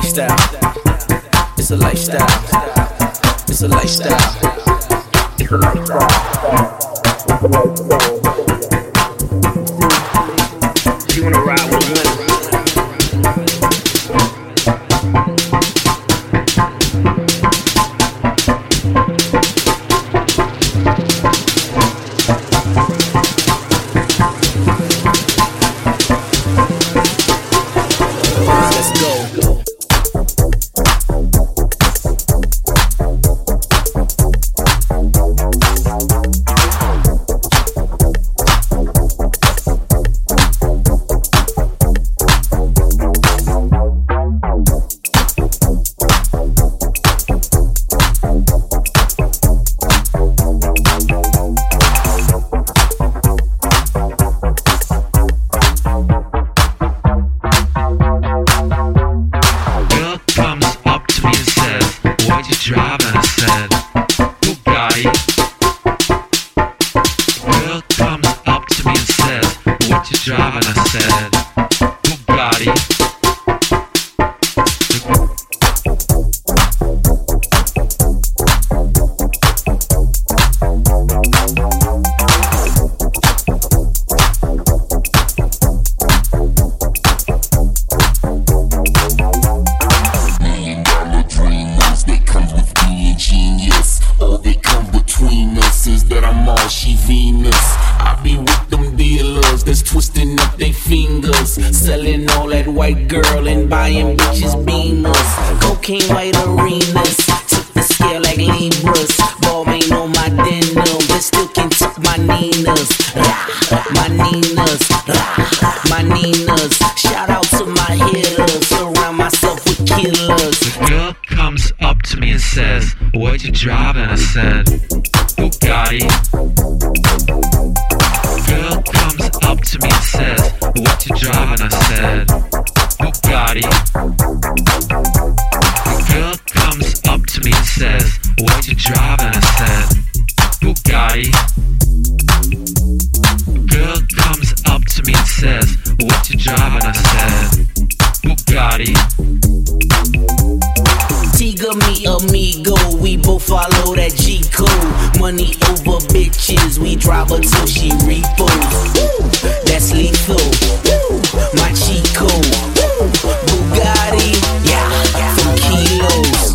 lifestyle. It's a lifestyle. It's a lifestyle. It's a lifestyle. You wanna ride with me? Driving, I said, Bugatti. Girl comes up to me and says, what you driving? I said, Bugatti. She Venus. I be with them dealers that's twisting up their fingers, selling all that white girl and buying bitches Beamers. Cocaine white arenas, took the scale like Libras. Balmain on my denim, but still can tuck my Ninas. My Ninas, my Ninas. Shout out to my hitters, surround myself with killers. The girl comes up to me and says, what you driving? I said, Bugatti. Girl comes up to me and says, what you driving? I said, Bugatti. Girl comes up to me and says, what you driving? I said, Bugatti. Girl comes up to me and says, what you driving? I said, Bugatti. Tiga me amigo, we both follow that G code. Money over bitches, we drive her till she repos. That's lethal. My Chico, Bugatti, yeah, from kilos.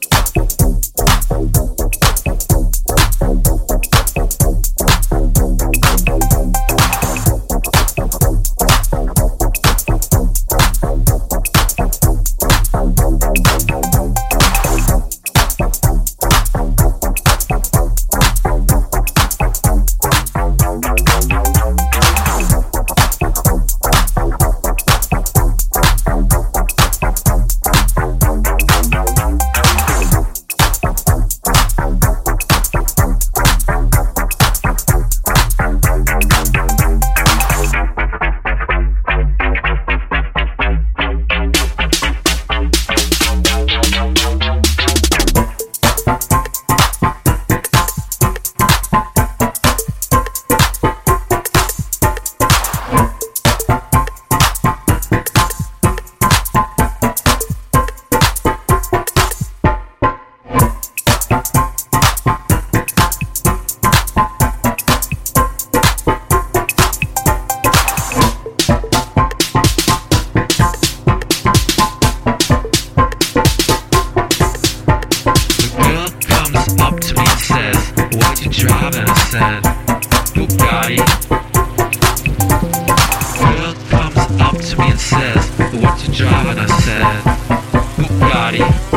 Driving, I said, Bugatti. Girl comes up to me and says, what you driving? I said, Bugatti.